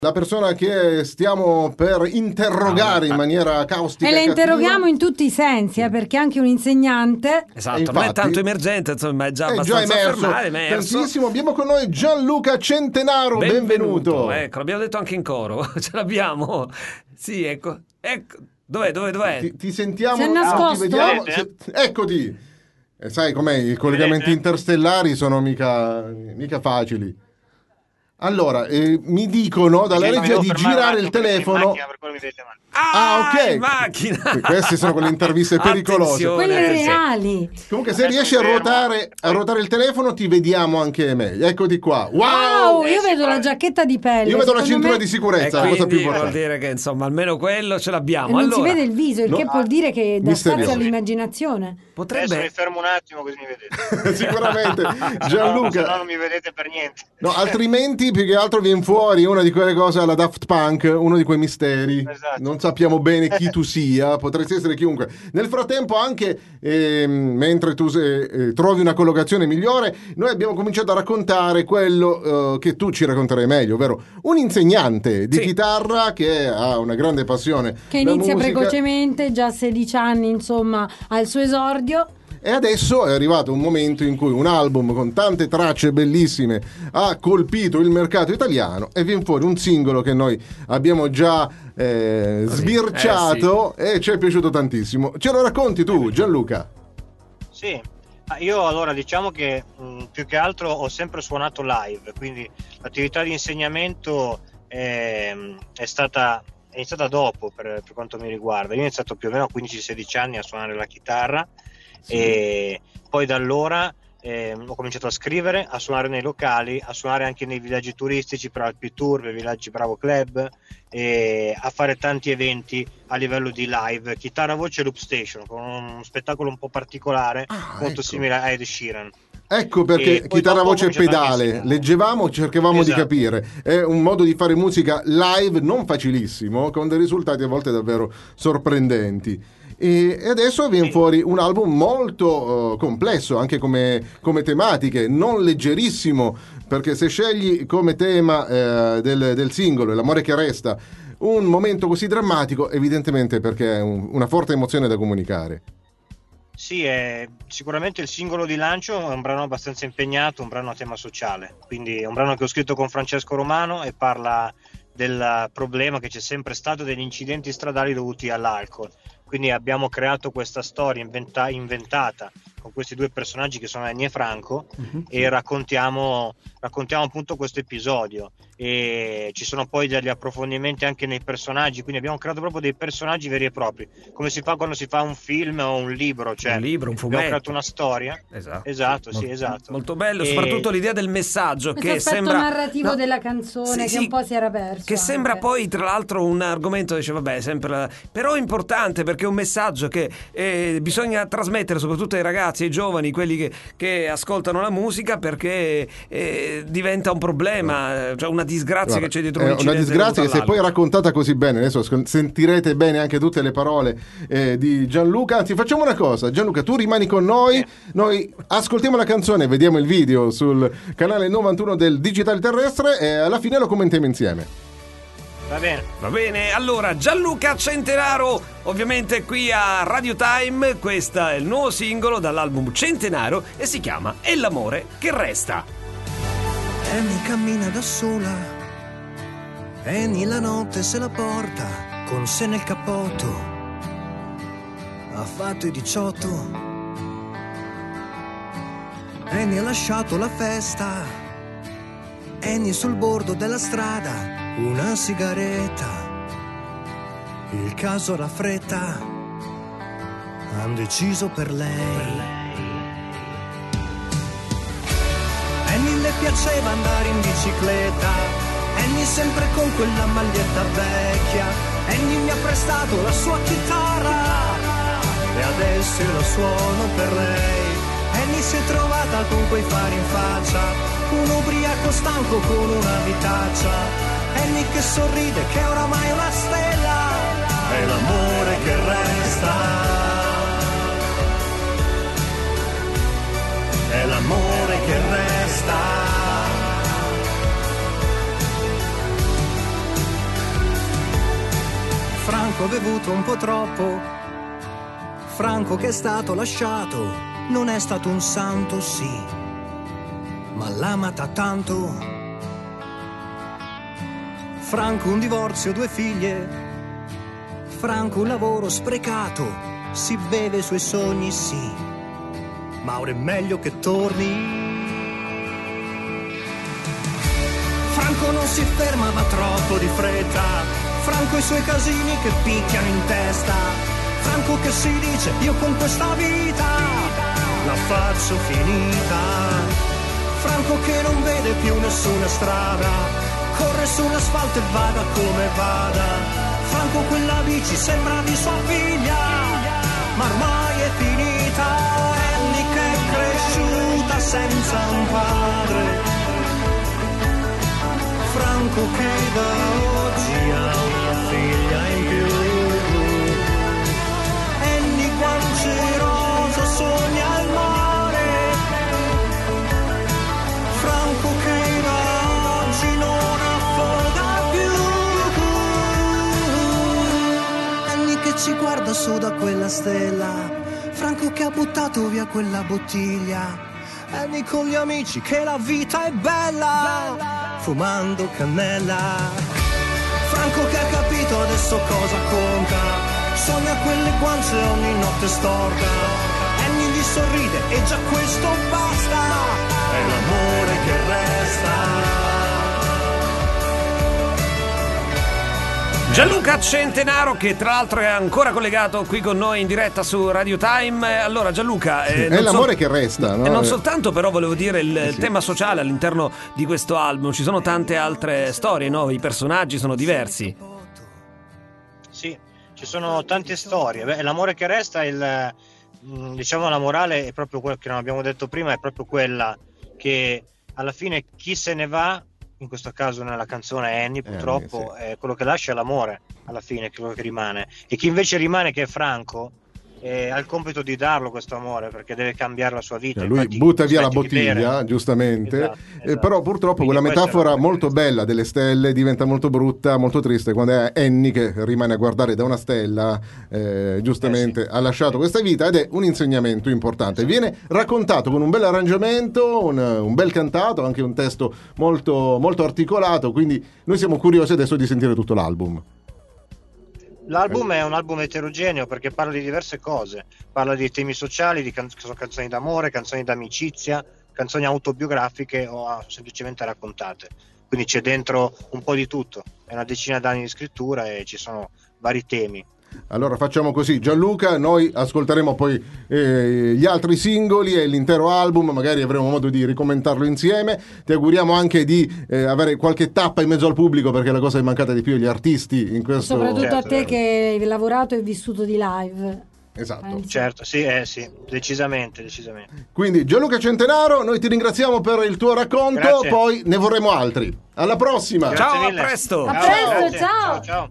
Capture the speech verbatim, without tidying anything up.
La persona che stiamo per interrogare in maniera caustica e la e cattiva. interroghiamo in tutti i sensi, eh, perché anche un insegnante. Esatto, infatti, non è tanto emergente, insomma, è già è abbastanza già emerso, affermato, è emerso. tantissimo. Abbiamo con noi Gianluca Centenaro, benvenuto. benvenuto. Ecco, l'abbiamo detto anche in coro, ce l'abbiamo. Sì, ecco, ecco. Dov'è, dov'è, dov'è? Ti, ti sentiamo, Si è no, nascosto? ti vediamo. Se, eccoti. E sai com'è, i collegamenti interstellari sono mica, mica facili. Allora, eh, mi dicono dalla Perché regia mi di devo fermare girare un il attimo perché sono in telefono. macchina, per quello mi vedete male. Ah, ok. in macchina. Queste sono quelle interviste pericolose. Attenzione. Quelle Sì. reali. Comunque, se Adesso riesci a mi fermo. ruotare, a ruotare il telefono, ti vediamo anche meglio. Eccoti qua. Wow! Wow, io Eh, vedo sì, la giacchetta di pelle. Io vedo la secondo cintura me di E sicurezza, la cosa più quindi vuol importante. dire che insomma almeno quello ce e l'abbiamo. non si Allora, vede il viso, il No. che vuol dire che dà Misterioso. spazio all'immaginazione. Adesso mi potrebbe fermo un attimo così mi vedete. Sicuramente. Se no, Gianluca. non mi vedete per niente. No, altrimenti più che altro viene fuori una di quelle cose alla Daft Punk, uno di quei misteri. Esatto. Non sappiamo bene chi tu sia, potresti essere chiunque. Nel frattempo, anche ehm, mentre tu eh, eh, trovi una collocazione migliore, noi abbiamo cominciato a raccontare quello eh, che tu ci racconterai meglio, ovvero un insegnante di Sì. chitarra che ha una grande passione. Che la inizia musica. precocemente, già a sedici anni, insomma, al suo esordio. E adesso è arrivato un momento in cui un album con tante tracce bellissime ha colpito il mercato italiano e viene fuori un singolo che noi abbiamo già eh, Così, sbirciato e ci è piaciuto tantissimo. Ce lo racconti tu, Gianluca? Sì, ah, io allora diciamo che mh, più che altro ho sempre suonato live, quindi l'attività di insegnamento è, è stata è iniziata dopo per, per quanto mi riguarda. Io ho iniziato più o meno a quindici sedici anni a suonare la chitarra. Sì. E poi da allora eh, ho cominciato a scrivere, a suonare nei locali, a suonare anche nei villaggi turistici per Alpi Tour, per Villaggi Bravo Club, e a fare tanti eventi a livello di live, chitarra, voce e loop station, con un spettacolo un po' particolare, Ah, molto ecco. simile a Ed Sheeran. Ecco perché E poi chitarra, dopo ho voce e cominciato anche a pedale, insegnare. leggevamo, cercavamo di Esatto. capire. È un modo di fare musica live non facilissimo, con dei risultati a volte davvero sorprendenti. E e adesso viene Sì. fuori un album molto eh, complesso, anche come, come tematiche, non leggerissimo, perché se scegli come tema eh, del, del singolo, L'amore che resta, un momento così drammatico, evidentemente perché è un- una forte emozione da comunicare. Sì, è sicuramente il singolo di lancio è un brano abbastanza impegnato, un brano a tema sociale, quindi è un brano che ho scritto con Francesco Romano e parla del problema che c'è sempre stato degli incidenti stradali dovuti all'alcol. Quindi abbiamo creato questa storia inventa- inventata con questi due personaggi che sono Ennio e Franco Mhm. e raccontiamo, raccontiamo appunto questo episodio, e ci sono poi degli approfondimenti anche nei personaggi, quindi abbiamo creato proprio dei personaggi veri e propri, come si fa quando si fa un film o un libro, cioè un libro, un abbiamo fumetto. creato una storia. Esatto. Esatto, sì, Molto- esatto. Molto bello, E- soprattutto l'idea del messaggio Questo che aspetto sembra narrativo no, della canzone sì, che sì, un po' si era perso. che sembra anche. poi tra l'altro un argomento, dice vabbè, sempre la- però è importante perché è un messaggio che eh, bisogna trasmettere soprattutto ai ragazzi, ai giovani, quelli che, che ascoltano la musica, perché eh, diventa un problema, eh, cioè una disgrazia Guarda, che c'è dietro è un una incidente disgrazia che dovuto se poi all'alcol. raccontata così bene, adesso ascol- sentirete bene anche tutte le parole eh, di Gianluca. Anzi, facciamo una cosa, Gianluca, tu rimani con noi, noi ascoltiamo la canzone, vediamo il video sul canale novantuno del Digitale Terrestre e alla fine lo commentiamo insieme. Va bene. Va bene, allora Gianluca Centenaro, ovviamente qui a Radio Time, questo è il nuovo singolo dall'album Centenaro e si chiama E l'amore che resta. Annie cammina da sola, Annie la notte se la porta con sé nel cappotto, ha fatto i diciotto, Annie ha lasciato la festa, Annie sul bordo della strada, una sigaretta, il caso era fretta, han deciso per lei. Annie le piaceva andare in bicicletta, Annie sempre con quella maglietta vecchia, Annie mi ha prestato la sua chitarra e adesso io la suono per lei. Annie si è trovata con quei fari in faccia, un ubriaco stanco con una vitaccia, Annie che sorride che oramai è una stella, è l'amore che resta, è l'amore che resta. Franco ha bevuto un po' troppo, Franco che è stato lasciato, non è stato un santo, sì, ma l'ha amata tanto. Franco un divorzio, due figlie, Franco un lavoro sprecato, si beve i suoi sogni, sì, ma ora è meglio che torni. Franco non si ferma, va troppo di fretta, Franco i suoi casini che picchiano in testa, Franco che si dice io con questa vita la faccio finita, Franco che non vede più nessuna strada, corre sull'asfalto e vada come vada, Franco quella bici sembra di sua figlia, ma ormai è finita, è lì che è cresciuta senza un padre, Franco che da oggi ha una figlia in più, Annie guance rosa sogna il mare, Franco che da oggi non affoga più, Annie che ci guarda su da quella stella, Franco che ha buttato via quella bottiglia, Annie con gli amici che la vita è bella, fumando cannella, Franco che ha capito adesso cosa conta, sogna quelle guance ogni notte storta, Annie gli sorride e già questo basta, è l'amore che resta. Gianluca Centenaro, che tra l'altro è ancora collegato qui con noi in diretta su Radio Time. Allora Gianluca, eh, è l'amore so- che resta, no? E non soltanto, però volevo dire il, Eh il sì. tema sociale all'interno di questo album, ci sono tante altre storie, no? I personaggi sono diversi. Sì, ci sono tante storie. Beh, l'amore che resta, il, diciamo la morale è proprio quello che non abbiamo detto prima, è proprio quella che alla fine chi se ne va, in questo caso nella canzone Annie purtroppo, Annie, sì. è quello che lascia l'amore alla fine, quello che rimane, e chi invece rimane, che è Franco, eh, ha il compito di darlo questo amore, perché deve cambiare la sua vita. Cioè, lui Infatti, butta via la smetti di bere. bottiglia, giustamente. Esatto, Eh, esatto. però purtroppo Quindi quella questa è metafora la cosa molto che- bella delle stelle diventa molto brutta, molto triste quando è Annie che rimane a guardare da una stella, eh, giustamente Eh sì. ha lasciato questa vita, ed è un insegnamento importante. Esatto. Viene raccontato con un bel arrangiamento, un, un bel cantato, anche un testo molto, molto articolato, quindi noi siamo curiosi adesso di sentire tutto l'album. L'album è un album eterogeneo perché parla di diverse cose, parla di temi sociali, di can- sono canzoni d'amore, canzoni d'amicizia, canzoni autobiografiche o ah, semplicemente raccontate, quindi c'è dentro un po' di tutto, è una decina d'anni di scrittura e ci sono vari temi. Allora facciamo così, Gianluca, noi ascolteremo poi eh, gli altri singoli e l'intero album, magari avremo modo di ricomentarlo insieme. Ti auguriamo anche di eh, avere qualche tappa in mezzo al pubblico, perché la cosa è mancata di più agli artisti in questo... Soprattutto a Certo, te certo. che hai lavorato e vissuto di live. Esatto. Penso. Certo, sì, eh, sì, decisamente, decisamente. Quindi Gianluca Centenaro, noi ti ringraziamo per il tuo racconto, Grazie. poi ne vorremo altri. Alla prossima! Ciao, Grazie a mille. presto! A presto, Grazie. ciao. Ciao, ciao.